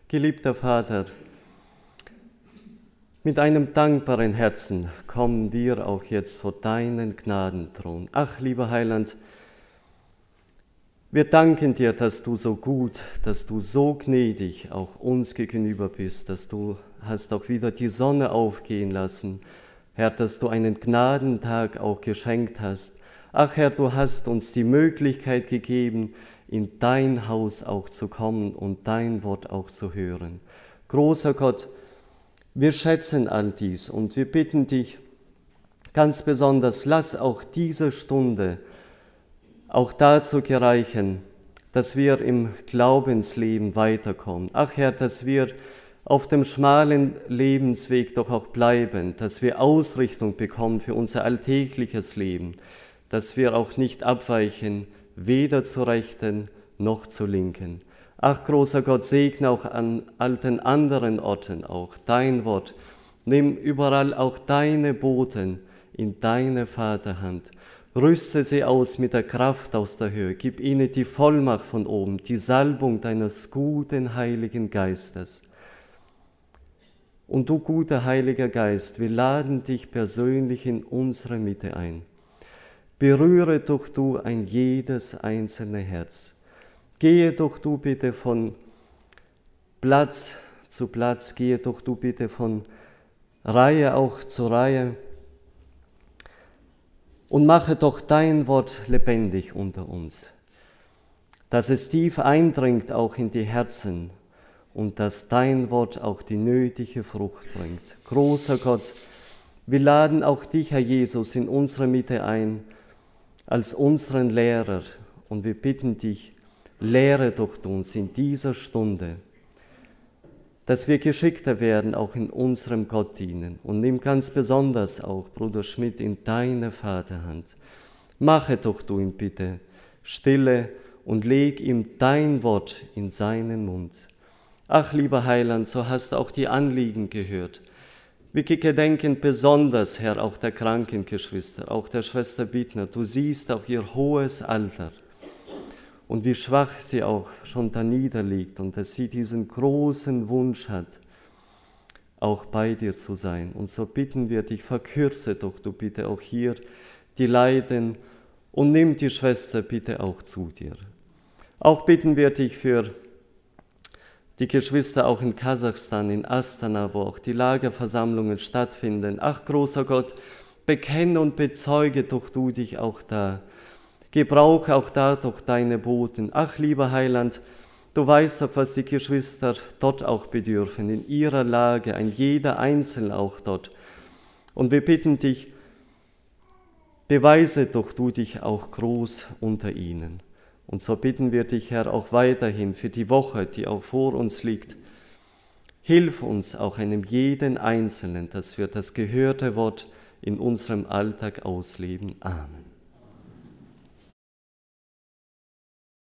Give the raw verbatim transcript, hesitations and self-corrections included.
Geliebter Vater, mit einem dankbaren Herzen kommen wir auch jetzt vor deinen Gnadenthron. Ach, lieber Heiland, wir danken dir, dass du so gut, dass du so gnädig auch uns gegenüber bist, dass du hast auch wieder die Sonne aufgehen lassen. Herr, dass du einen Gnadentag auch geschenkt hast. Ach Herr, du hast uns die Möglichkeit gegeben, in dein Haus auch zu kommen und dein Wort auch zu hören. Großer Gott, wir schätzen all dies und wir bitten dich ganz besonders, lass auch diese Stunde auch dazu gereichen, dass wir im Glaubensleben weiterkommen. Ach Herr, dass wir auf dem schmalen Lebensweg doch auch bleiben, dass wir Ausrichtung bekommen für unser alltägliches Leben, dass wir auch nicht abweichen, weder zur Rechten noch zur Linken. Ach, großer Gott, segne auch an all den anderen Orten auch dein Wort. Nimm überall auch deine Boten in deine Vaterhand. Rüste sie aus mit der Kraft aus der Höhe. Gib ihnen die Vollmacht von oben, die Salbung deines guten Heiligen Geistes. Und du, guter Heiliger Geist, wir laden dich persönlich in unsere Mitte ein. Berühre doch du ein jedes einzelne Herz. Gehe doch du bitte von Platz zu Platz, gehe doch du bitte von Reihe auch zu Reihe und mache doch dein Wort lebendig unter uns, dass es tief eindringt auch in die Herzen und dass dein Wort auch die nötige Frucht bringt. Großer Gott, wir laden auch dich, Herr Jesus, in unsere Mitte ein, als unseren Lehrer, und wir bitten dich, lehre doch uns in dieser Stunde, dass wir geschickter werden, auch in unserem Gottdienen. Und nimm ganz besonders auch Bruder Schmidt in deine Vaterhand. Mache doch du ihm bitte Stille und leg ihm dein Wort in seinen Mund. Ach, lieber Heiland, so hast du auch die Anliegen gehört. Wir gedenken besonders, Herr, auch der kranken Geschwister, auch der Schwester Bittner. Du siehst auch ihr hohes Alter und wie schwach sie auch schon da niederliegt und dass sie diesen großen Wunsch hat, auch bei dir zu sein. Und so bitten wir dich, verkürze doch du bitte auch hier die Leiden und nimm die Schwester bitte auch zu dir. Auch bitten wir dich für die Geschwister auch in Kasachstan, in Astana, wo auch die Lagerversammlungen stattfinden. Ach, großer Gott, bekenne und bezeuge doch du dich auch da. Gebrauche auch da doch deine Boten. Ach, lieber Heiland, du weißt doch, was die Geschwister dort auch bedürfen, in ihrer Lage, ein jeder Einzelne auch dort. Und wir bitten dich, beweise doch du dich auch groß unter ihnen. Und so bitten wir dich, Herr, auch weiterhin für die Woche, die auch vor uns liegt. Hilf uns auch einem jeden Einzelnen, dass wir das gehörte Wort in unserem Alltag ausleben. Amen.